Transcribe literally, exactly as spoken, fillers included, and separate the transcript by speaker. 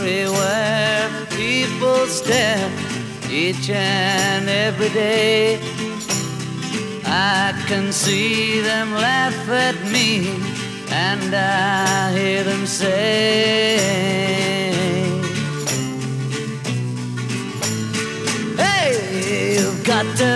Speaker 1: way where people stare each and every day. I can see them laugh at me, and I hear them say, hey, you've got to